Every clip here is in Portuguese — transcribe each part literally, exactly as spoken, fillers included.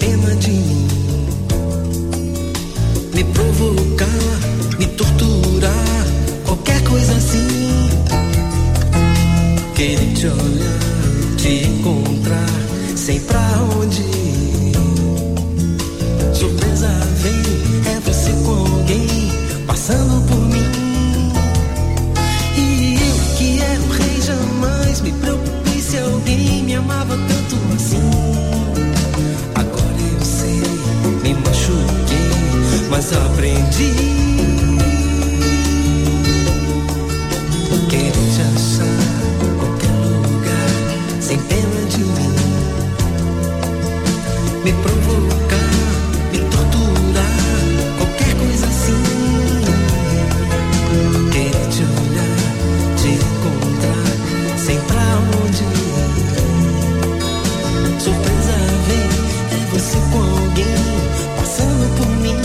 pena de mim, me provocar, me torturar, qualquer coisa assim. Querer te olhar, te encontrar, sem pra onde ir. Surpresa vem, é você com alguém passando por mim. E eu que era o rei, jamais me preocupei se alguém me amava tanto assim. Agora eu sei, me machuquei, mas aprendi. Querer te achar em qualquer lugar, sem pena de mim, me provocar, me torturar, qualquer coisa assim. Querer te olhar, te encontrar, sem pra onde ir. Surpresa vem, é você com alguém passando por mim.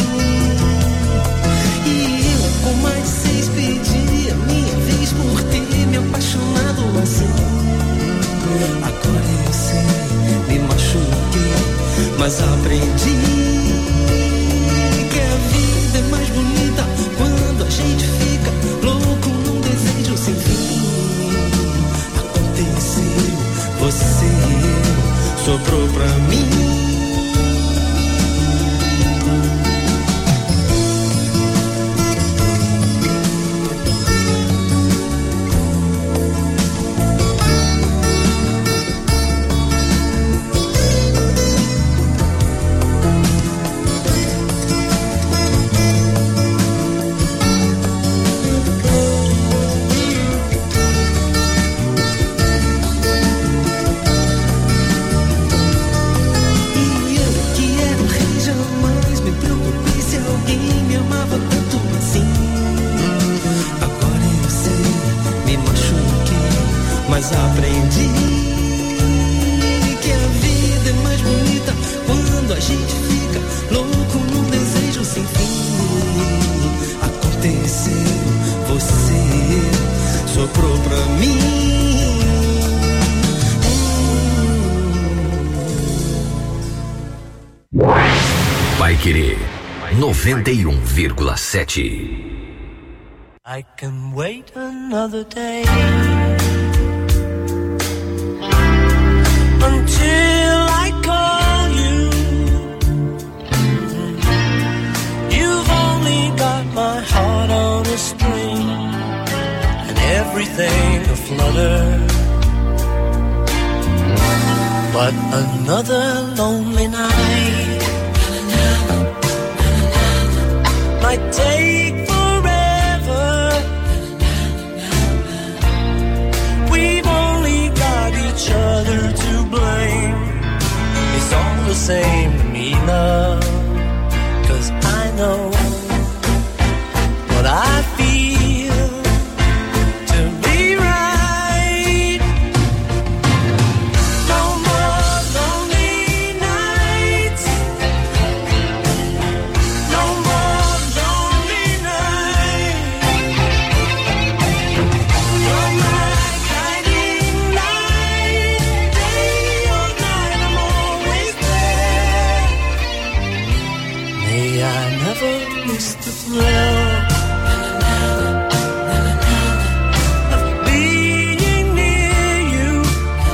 E eu com mais seis pedi a minha vez por ter me apaixonado assim. Agora eu sei, me machuquei, mas aprendi que a vida é mais bonita quando a gente fica louco num desejo sem fim. Aconteceu, você e eu, soprou pra mim. Mas aprendi que a vida é mais bonita quando a gente fica louco num desejo sem fim. Aconteceu, você e eu, soprou pra mim. Vai Querer noventa e um vírgula sete. I can wait another day until I call you. You've only got my heart on a string and everything aflutter. But another lonely night might take forever. We've only got each other to blame. It's all the same to me, love, 'cause I know what I feel to be right. No more lonely nights, no more lonely nights. You're my guiding light, day or night I'm always there. May I never miss the thrill of being near you.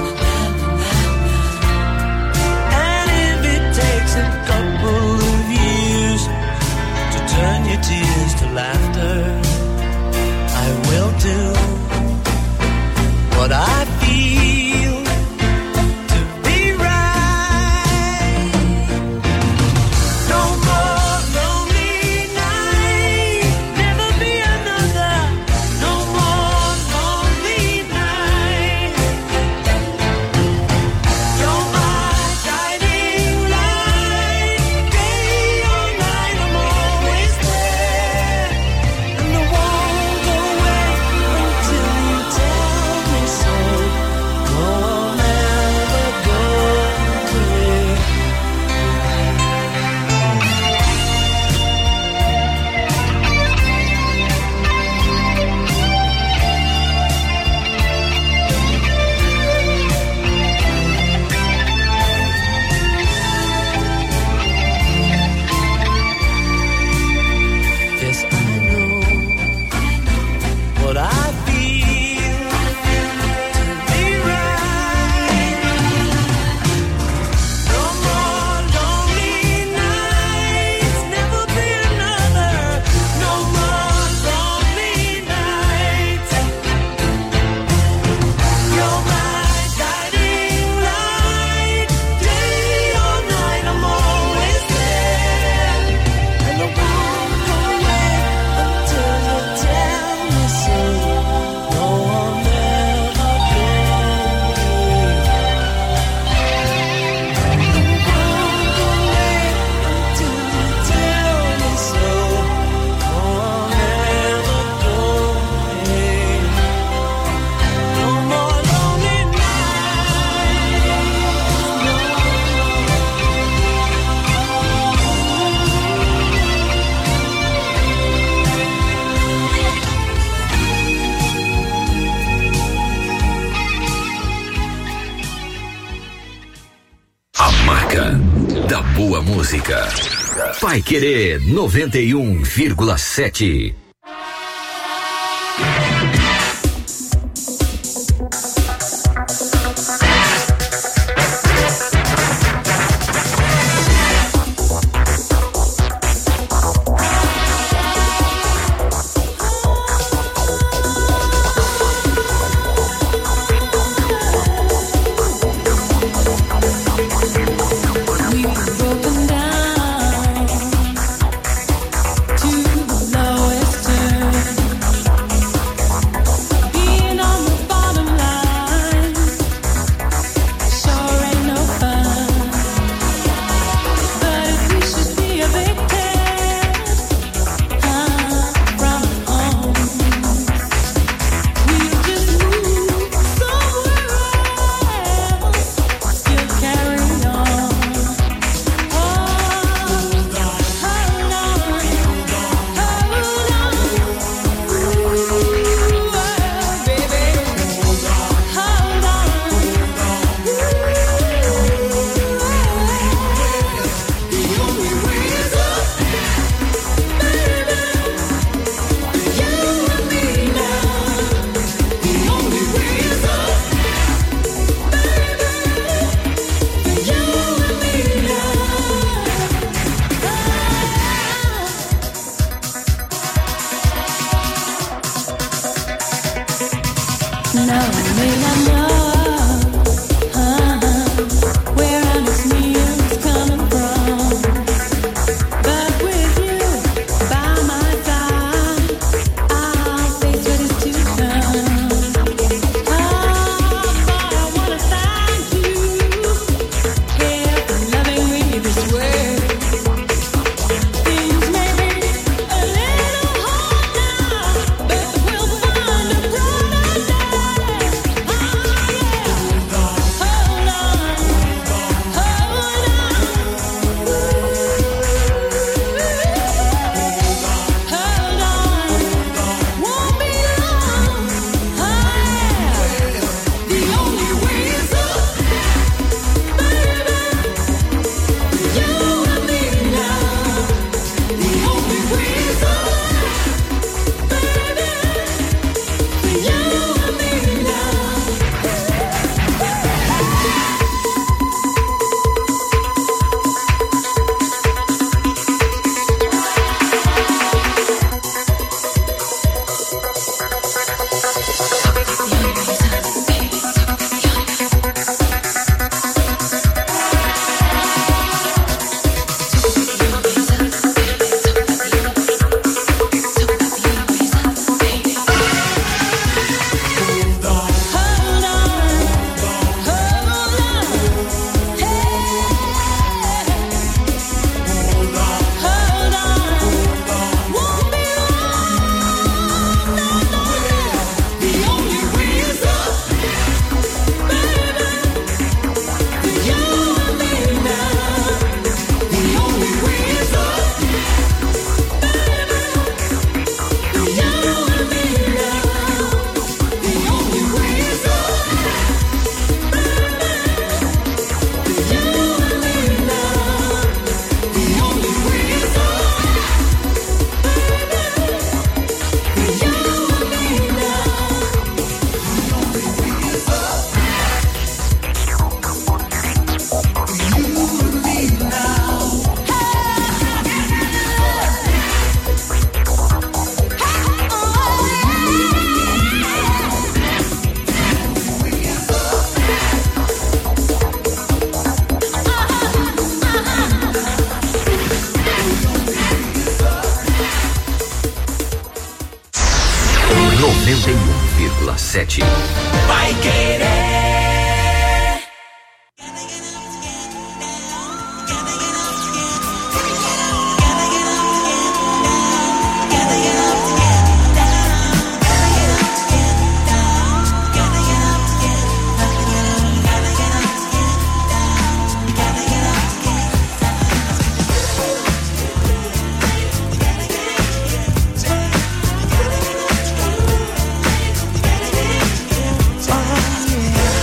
And if it takes a couple of years to turn your tears to laughter, I will do what I feel to be right. No more lonely night, never be another. No more lonely night. You're my guiding light, day or night I'm always there. And I won't go away until you tell me so. Paiquerê noventa e um vírgula sete. noventa e um vírgula sete. Paiquerê. Oh yeah.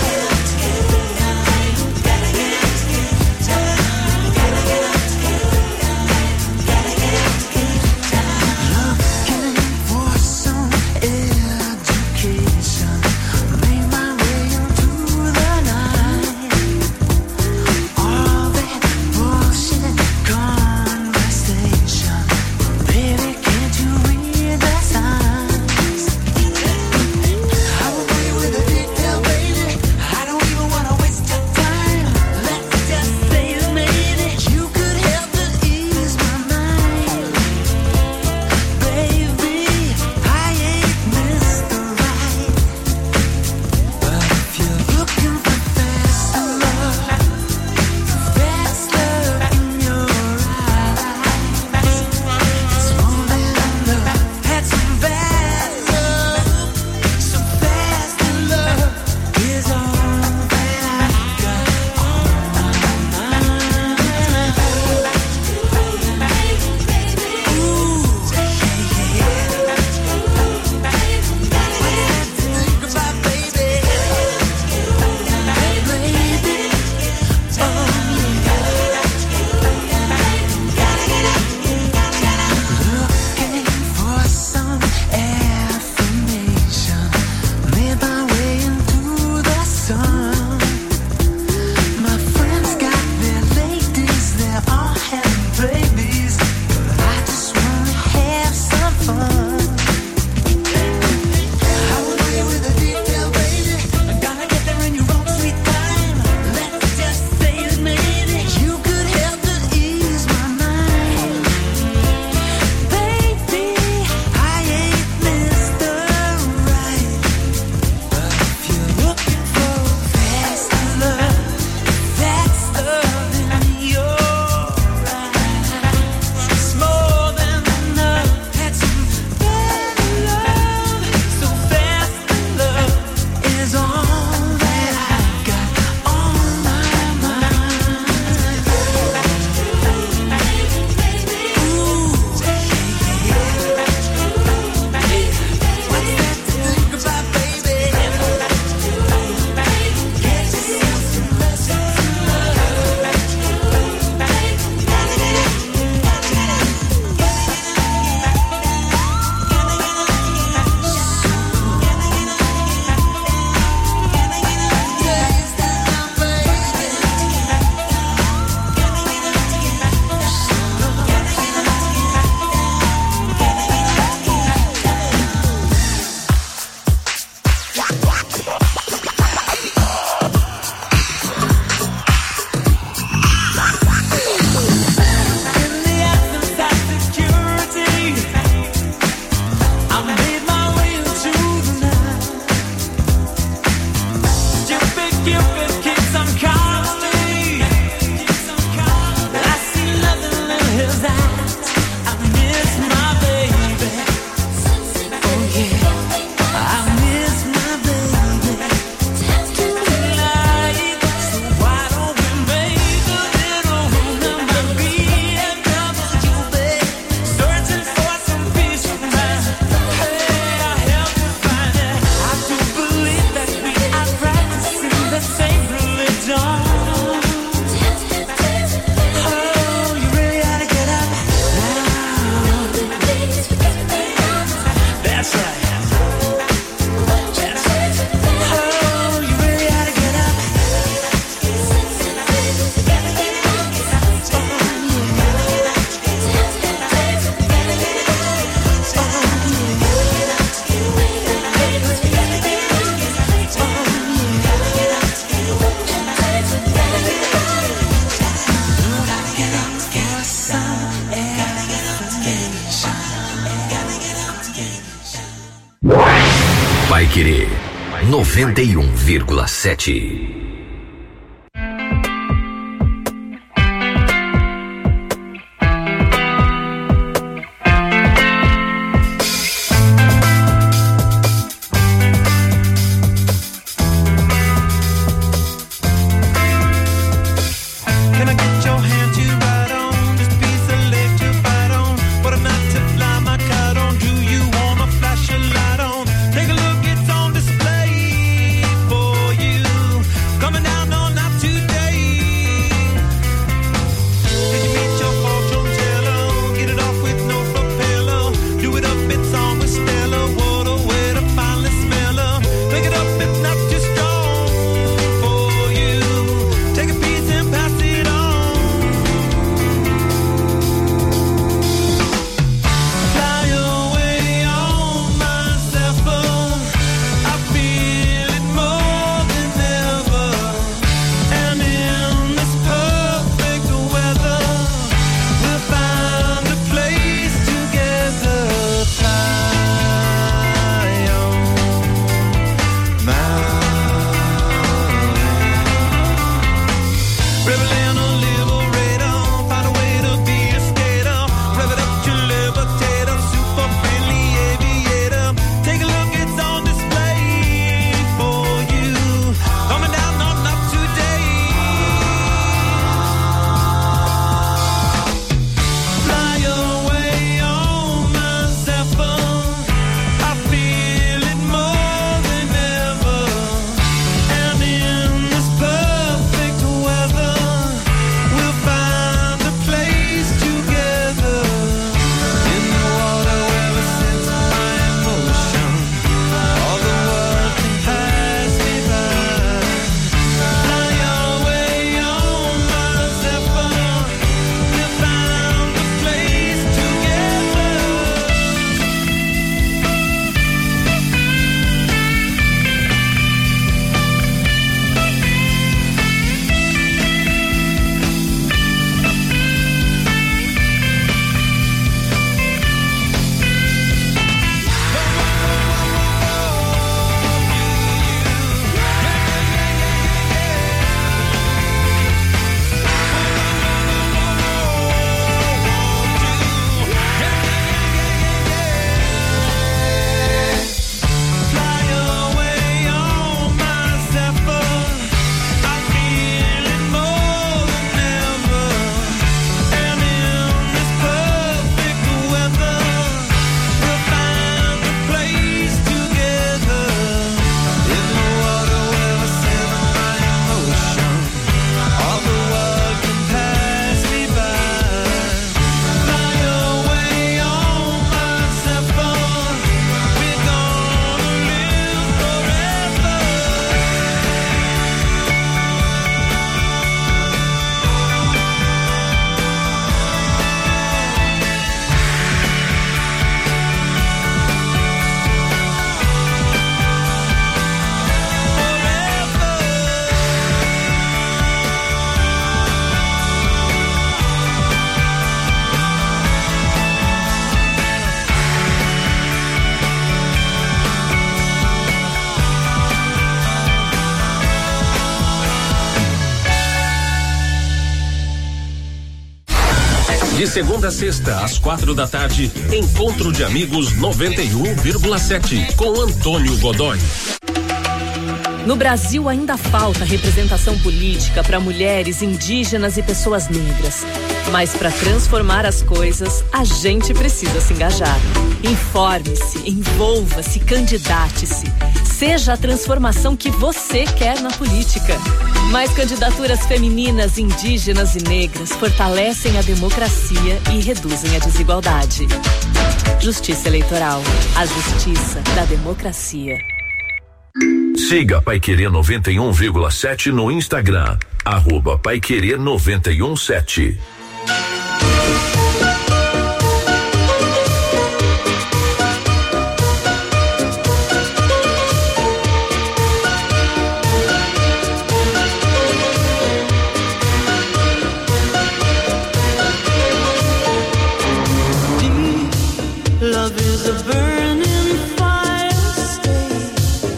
Querer noventa e um vírgula sete. De segunda a sexta, às quatro da tarde, Encontro de Amigos noventa e um vírgula sete, com Antônio Godoy. No Brasil ainda falta representação política para mulheres, indígenas e pessoas negras. Mas para transformar as coisas, a gente precisa se engajar. Informe-se, envolva-se, candidate-se. Seja a transformação que você quer na política. Mais candidaturas femininas, indígenas e negras fortalecem a democracia e reduzem a desigualdade. Justiça Eleitoral, a justiça da democracia. Siga Paiquerê noventa e um vírgula sete no Instagram, arroba Paiquerê noventa e um sete. Love is a burning fire, stay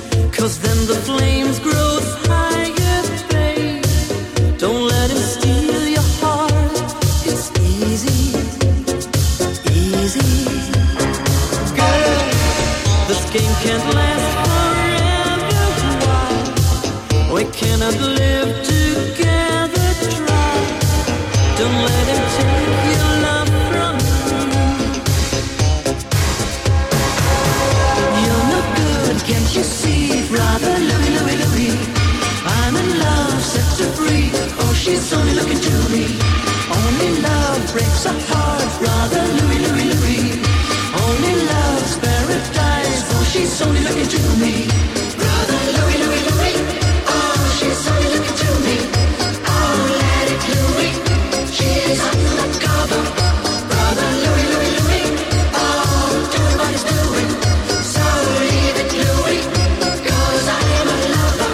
game can't last forever. Why we cannot live together? Try. Don't let him take your love from me. You're no good, can't you see, brother Louie, Louie, Louie? I'm in love, set her free. Oh, she's only looking to me. Only love breaks a heart, brother Louie, Louie, Louie. Only love's paradise. Oh, she's only looking to me. Brother Louie, Louie, Louie. Oh, she's only looking to me. Oh, let it Louie. She's undercover. Brother Louie, Louie, Louie. Oh, do what he's doing. So leave it Louie, 'cause I am a lover.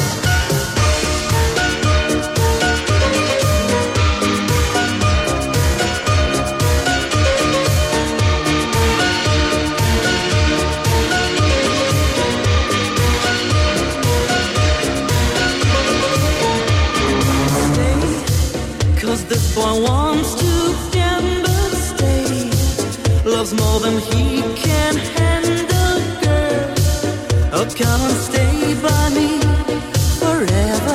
This boy wants to gamble, stay. Loves more than he can handle, girl. Oh, come and stay by me forever,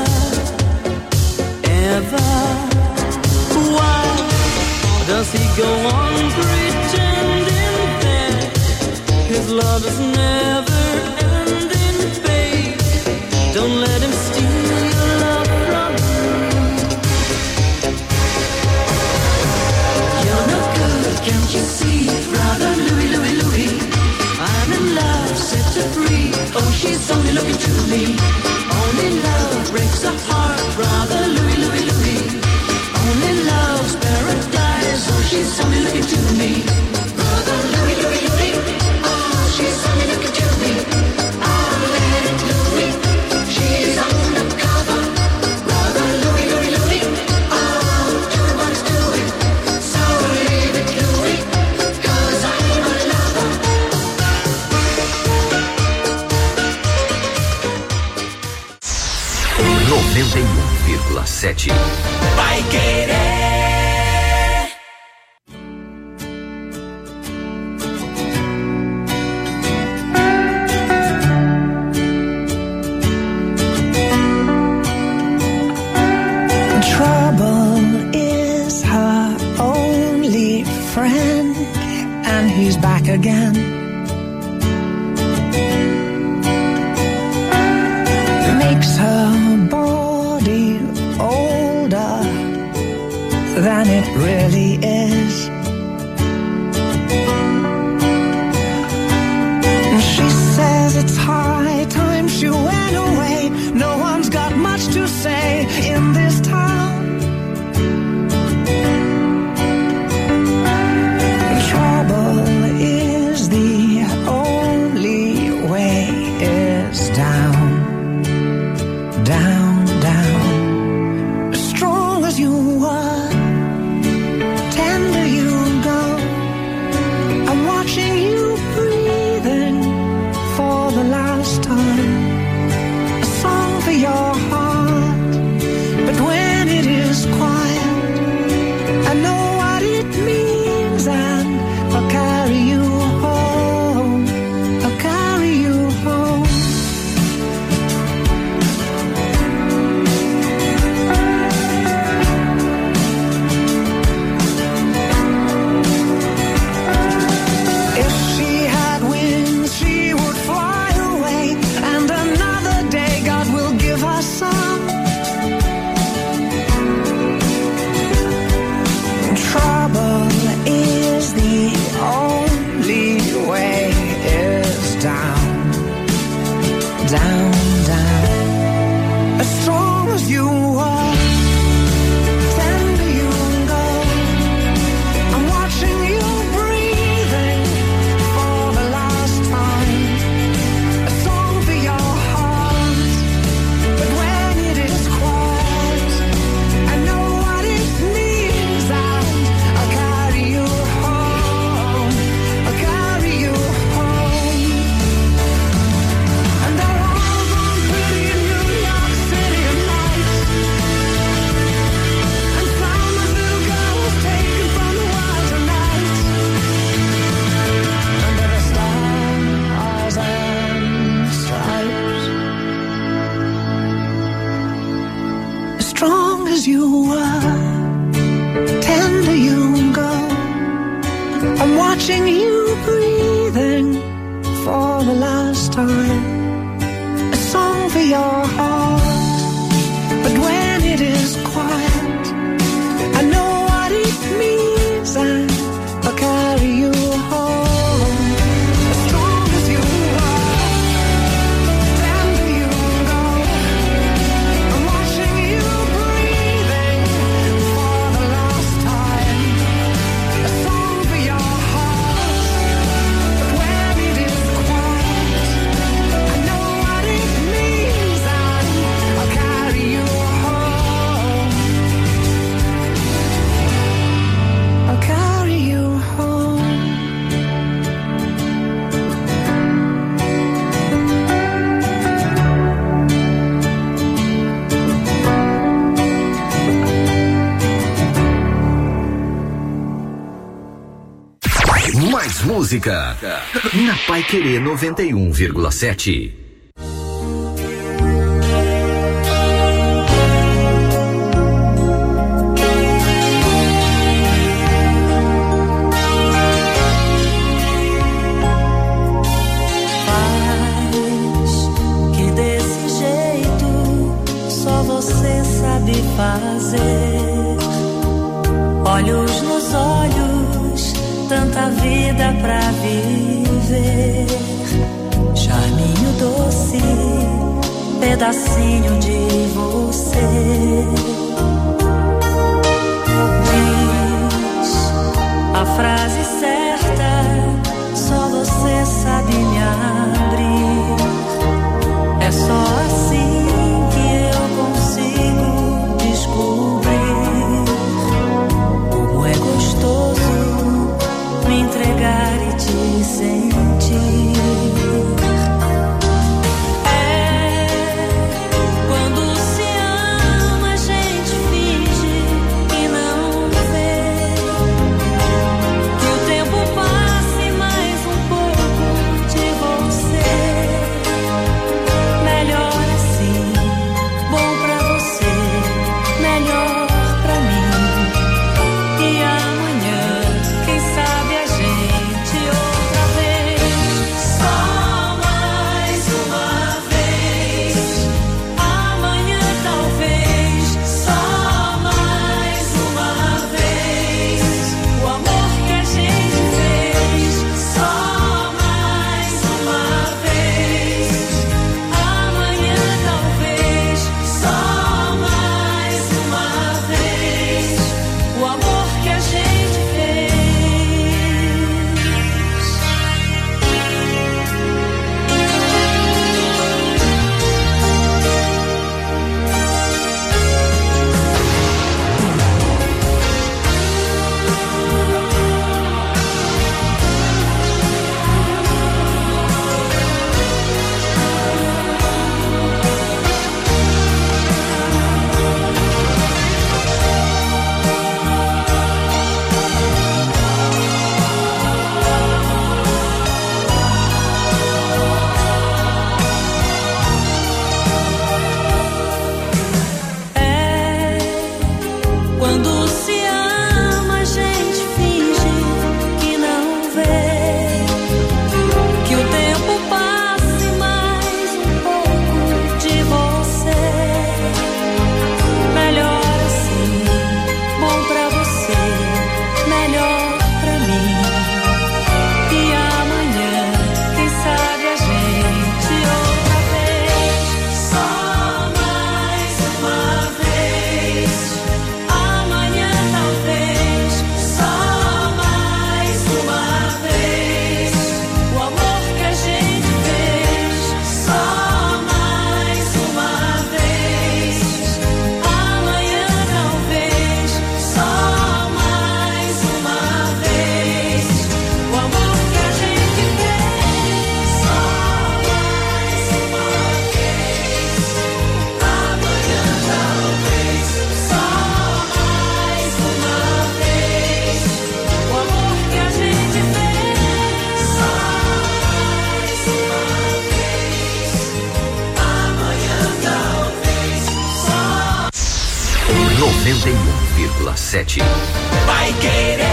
ever. Why does he go on pretending that his love is never ending, babe? Don't let him steal your love from me. Can't you see, brother Louie, Louie, Louie? I'm in love, set her free. Oh, she's only looking to me. Only love breaks a heart, brother Louie, Louie, Louie. Only love's paradise. Oh, she's only looking to me. Brother Louie, Louie, Louie. Oh, she's only looking to me. Oh, let it Louie. She's undercover. Brother Louie, Louie, Louie. Oh, do what he's doing. So leave it Louie, 'cause I'm a lover. noventa e um vírgula sete Vai Querer. Trouble is her only friend, and he's back again. Makes her body older than it really is. She says it's high time she went away. No one's got much to say in this town. Trouble is the only way is down. Down, down. As strong as you were ten time, a song for your heart. But when it is quiet, I know what it means, and I'll carry you home. As strong as you are, tender you go, I'm watching you breathing for the last time. A song for your heart, but when it is quiet, I know what it means, and I'll carry you home. I'll carry you home. Mais música na Paiquerê noventa e um vírgula sete. Faz que desse jeito só você sabe fazer. Olhos nos olhos, tanta vida pra viver. Charminho doce, pedacinho de você. Diz a frase certa, só você sabe me abrir. É só assim que eu consigo descobrir como é gostoso me entregar e te sentir. É quando se ama, a gente finge que não vê, que o tempo passe mais um pouco de você. Melhor assim, bom pra você, melhor pra mim. E amanhã, quem sabe a gente outra vez. Só mais uma vez. Amanhã talvez. Só mais uma vez. O amor que a gente fez. Só mais uma vez. Amanhã talvez. Só mais uma vez. O amor que a gente fez. É quando se ama, a gente finge que não vê, que o tempo passe mais um pouco de você. Melhor assim, bom pra você, melhor pra mim. E amanhã, quem sabe a gente outra vez. Só mais uma vez. Amanhã talvez. Só mais uma vez. O amor que a gente fez. Só mais uma vez. Amanhã talvez. Só mais uma vez. O amor que a gente fez. Só mais uma vez. Amanhã talvez. Só mais uma vez. O amor que a gente fez. Só mais uma vez. Amanhã talvez. Só noventa e um vírgula sete. Vai querer.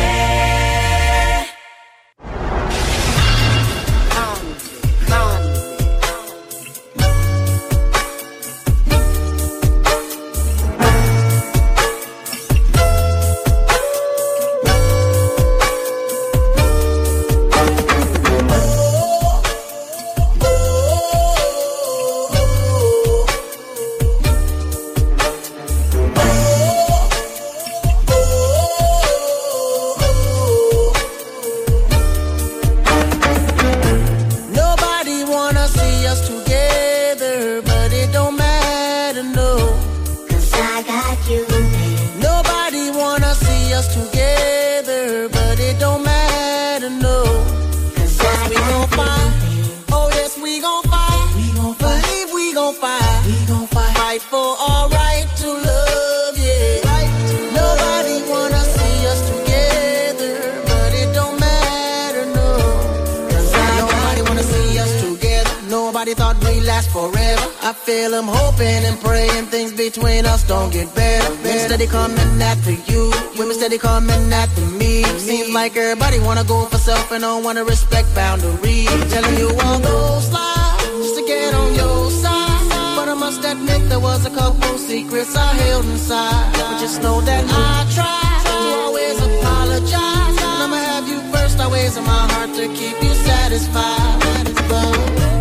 Nobody thought we'd last forever. I feel them hoping and praying things between us don't get better. Men steady coming after you, women steady coming after me. Seems like everybody wanna go for self and don't wanna respect boundaries. Telling you all those lies just to get on your side. But I must admit there was a couple secrets I held inside. But just know that I tried to always apologize. And I'ma have you first always in my heart to keep you satisfied. But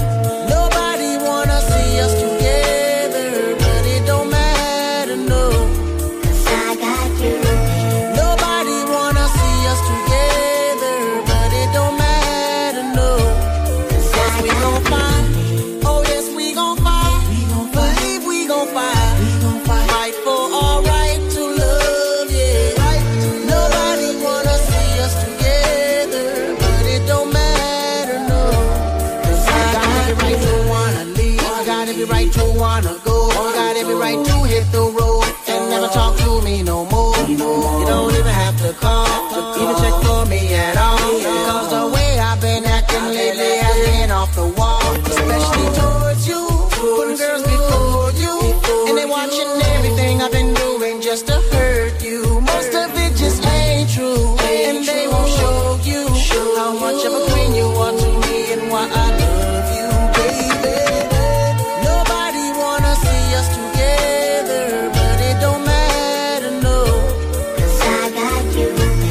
nobody wanna see us together, but it don't matter, no. 'Cause I got you. Nobody wanna see us together, but it don't matter, no. 'Cause we gon' fight. Oh yes, we gon' fight. We gon' fight. Believe we gon' fight. We gon' fight. Fight for our right to love, yeah. Right to nobody love. Wanna see us together, but it don't matter, no. 'Cause I got every right to wanna leave. I got every right to wanna go. I got every right to hit the road and never talk to me no more. You don't even have to call, even check for me at all. Because the way I've been acting lately has been off the wall. Especially towards you, putting girls before you. And they watching everything I've been doing just to hurt you. Most of it just ain't true, and they won't show you how much of a queen you are to me and why I love you, baby. Nobody wanna see us together, but it don't matter, no. 'Cause I got you.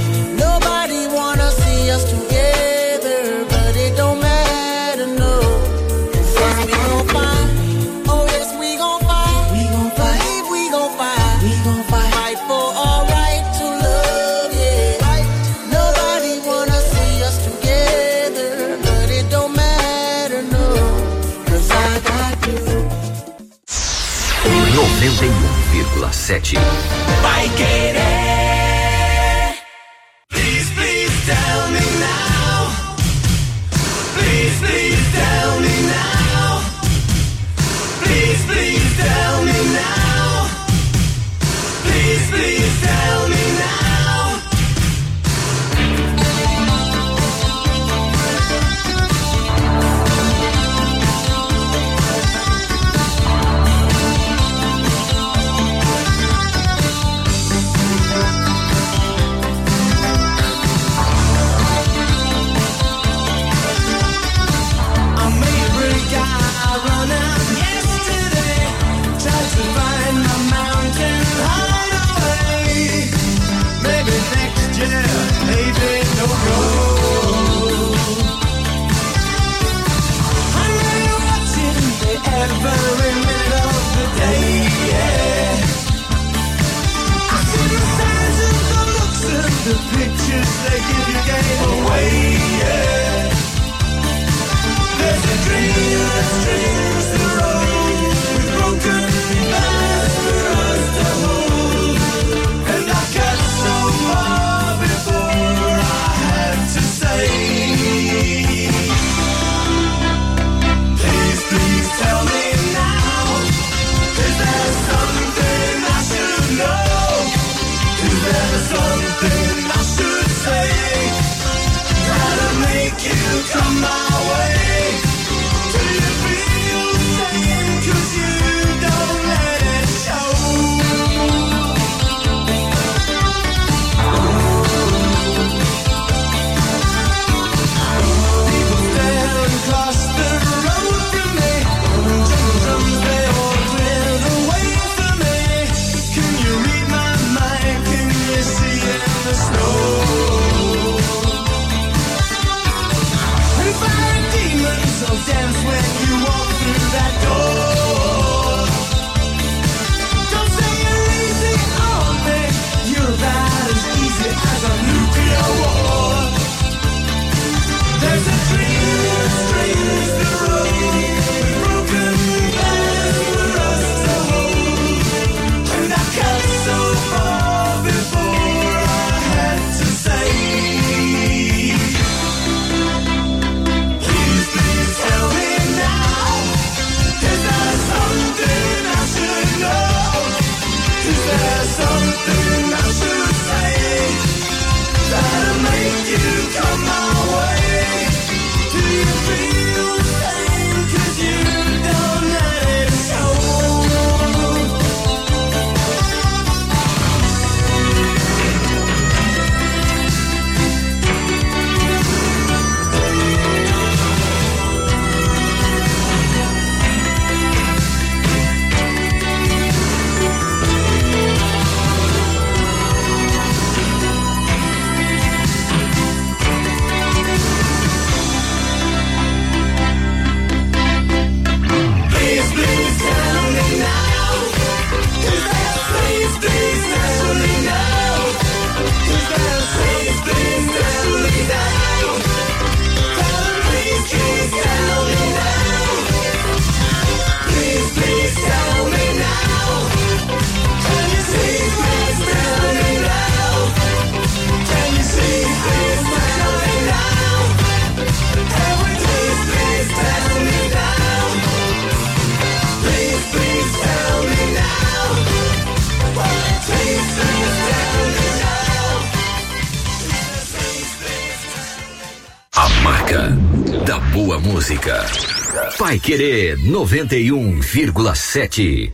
Nobody wanna see us together, but it don't matter, no. 'Cause we gon' fight. Oh yes, we gon' fight. We gon' fight. Believe we gon' fight. We gon' fight. Fight for our right to love, yeah. Right. Nobody wanna see us together, but it don't matter, no. 'Cause I got you. noventa e um vírgula sete. Vai querer. Please, please tell me now. Please, please tell me now. Please, please tell me now. Please, please tell me now. I made a guy run out yesterday. Tried to find my mountain hideaway. Maybe next year, maybe no go. I know you're watching me every minute of the day, yeah. I see the signs and the looks and the pictures they give you game away, yeah. There's a dream that strings the road with broken glass for us to hold. And I got so far before I had to say, please, please tell me now. Is there something I should know? Is there something I should say? Gotta make you come my way. Do you feel sane? 'Cause you don't let it show. People stare and cross the road from me. Jungle drums, they all clear the way for me. Can you read my mind? Can you see in the snow? And fire demons will dance when you walk through that door. Don't say you're easy on me. You're about as easy as a nuclear war. There's a dream that strings the road with broken glass for us to hold. And I cut so far before I had to say, please, please tell me now. muita boa música. Paiquerê noventa e um vírgula sete.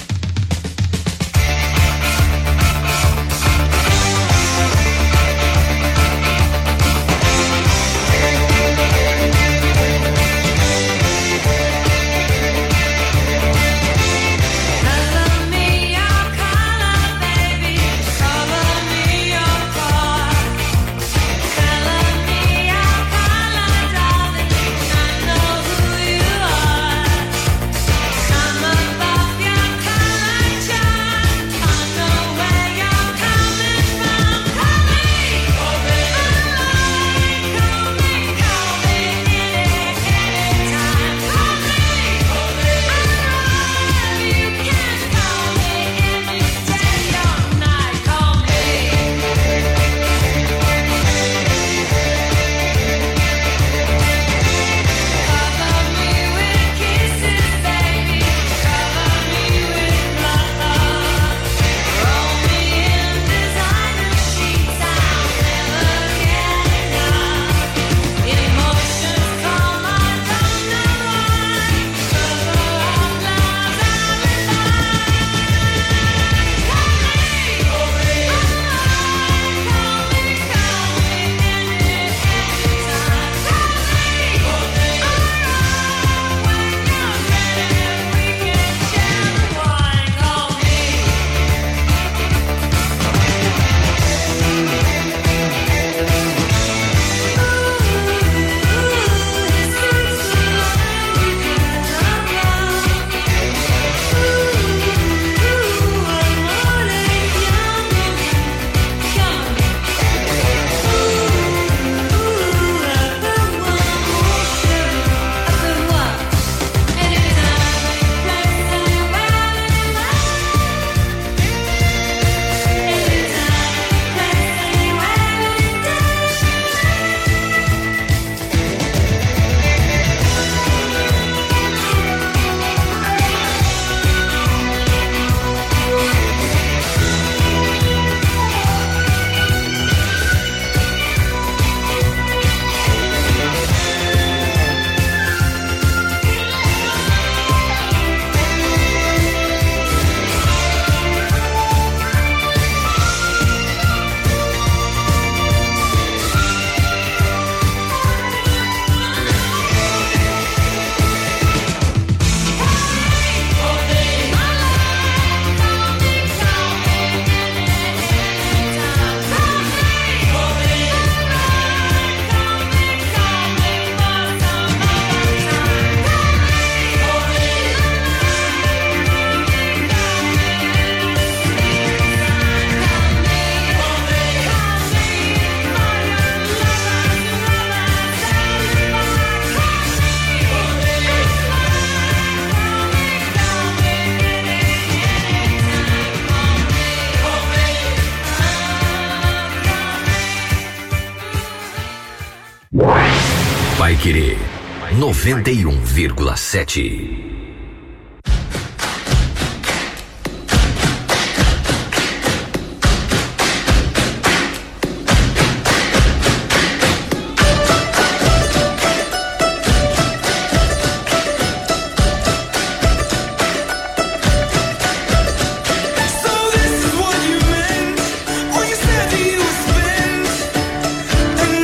Paiquerê noventa e um vírgula sete.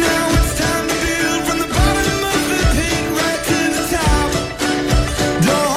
Don't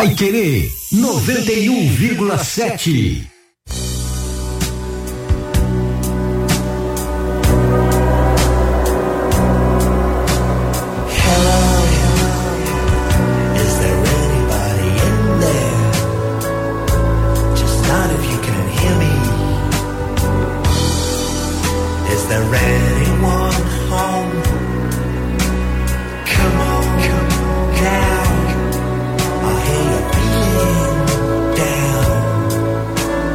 Paiquerê noventa e um vírgula sete. Down.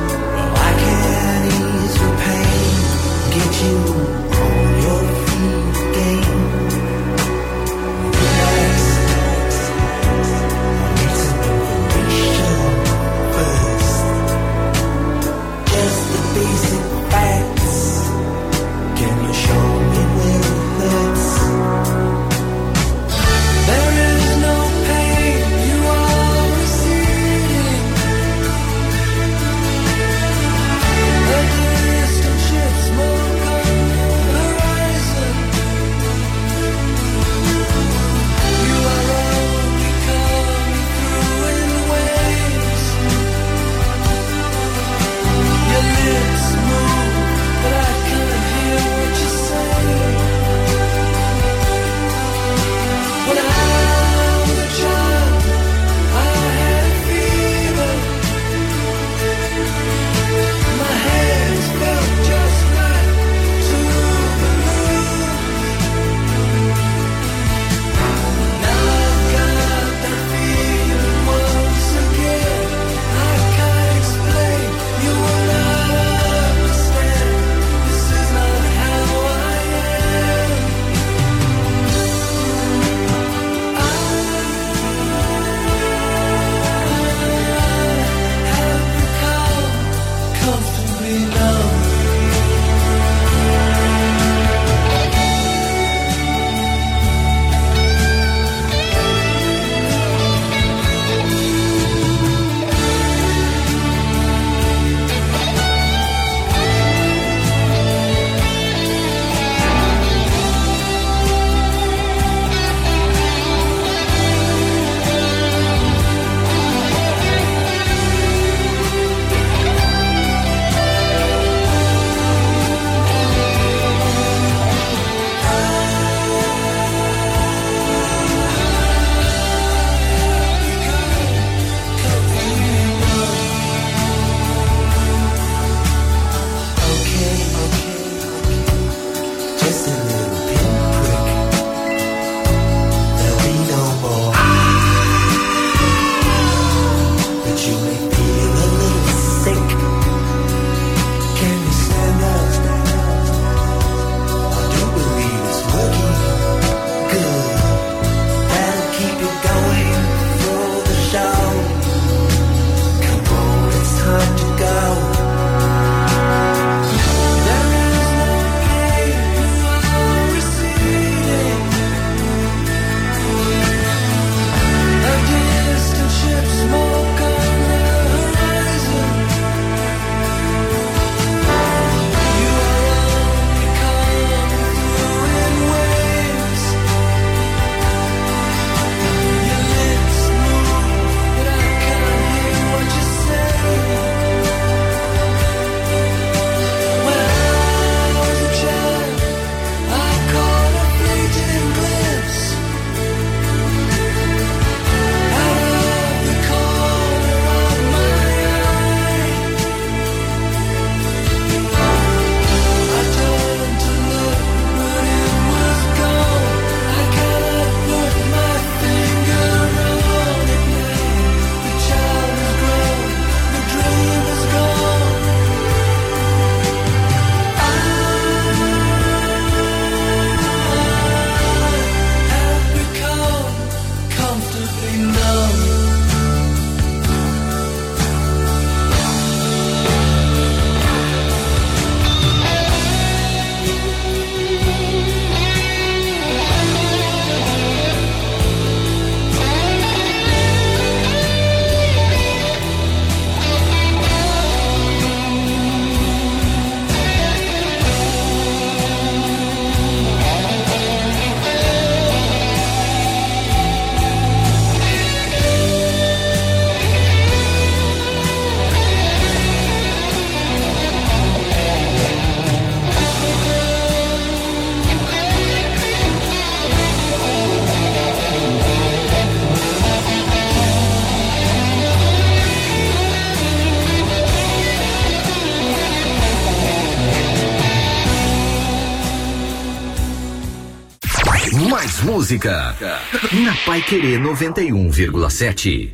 música na Paiquerê noventa e um vírgula sete.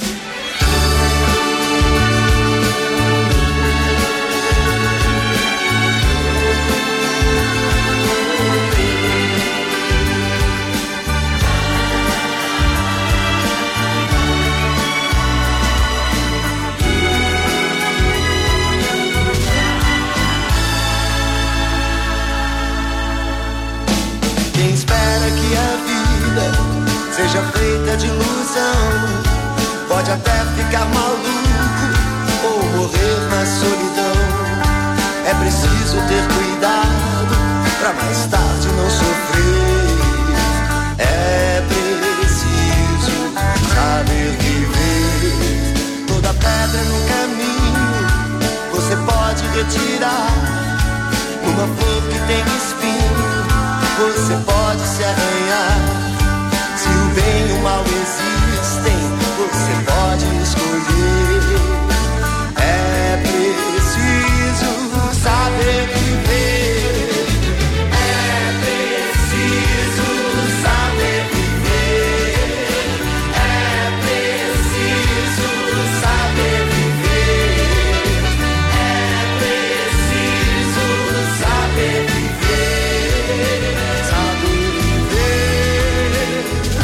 Seja feita de ilusão, pode até ficar maluco ou morrer na solidão. É preciso ter cuidado pra mais tarde não sofrer. É preciso saber viver. Toda pedra no caminho você pode retirar. Uma flor que tem espinho você pode se arranhar. Se o bem e o mal existem, você pode escolher. É preciso saber viver. É preciso saber viver. É preciso saber viver. É preciso saber viver. Saber viver.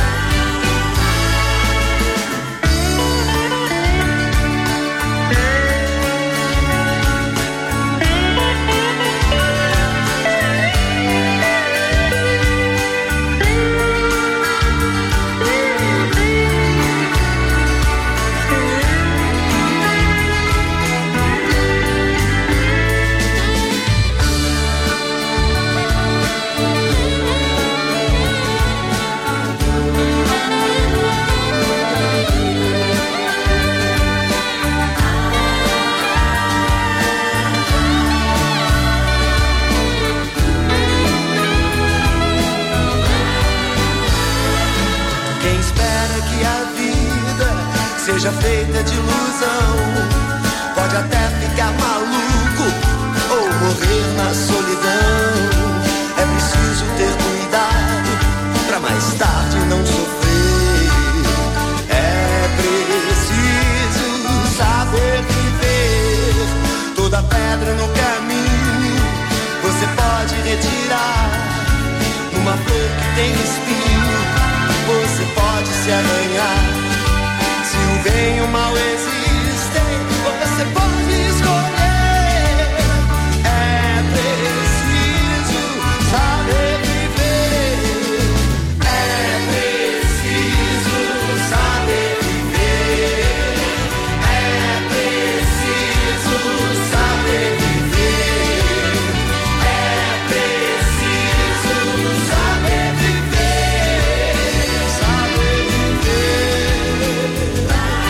Seja feita de ilusão, pode até ficar maluco ou morrer na solidão. É preciso ter cuidado pra mais tarde não sofrer. É preciso saber viver. Toda pedra no caminho você pode retirar. Uma flor que tem espinho você pode se arranhar. Se o bem e o mal existem, você pode escolher. É preciso saber viver. É preciso saber viver. É preciso saber viver. É preciso saber viver. Saber viver.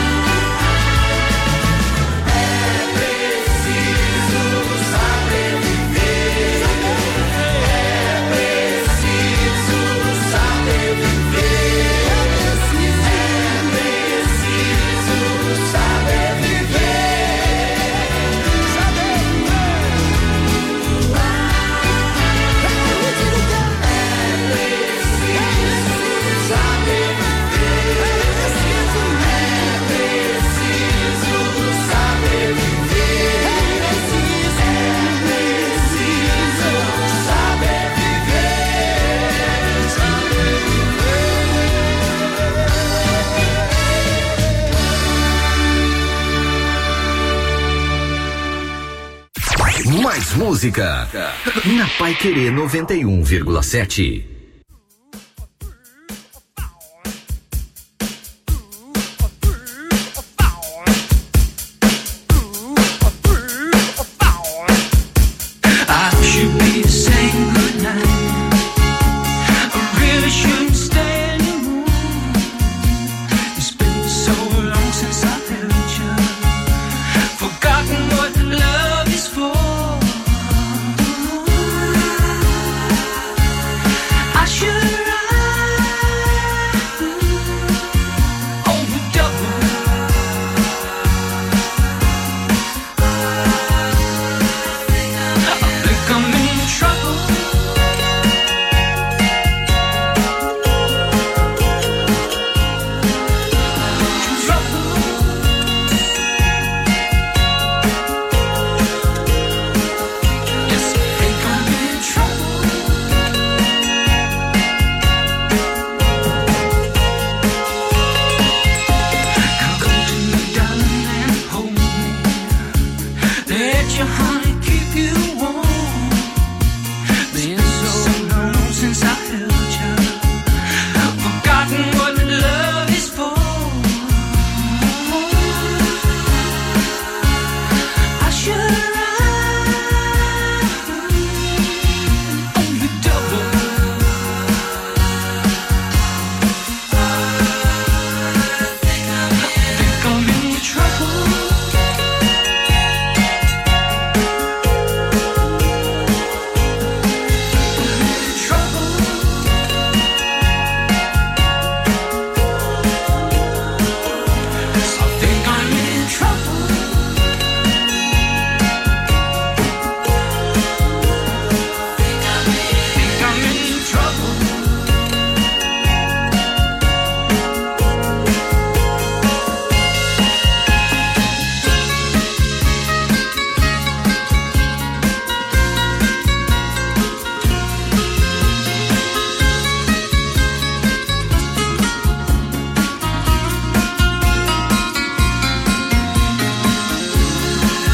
Mais música na Paiquerê noventa e um vírgula sete. your heart.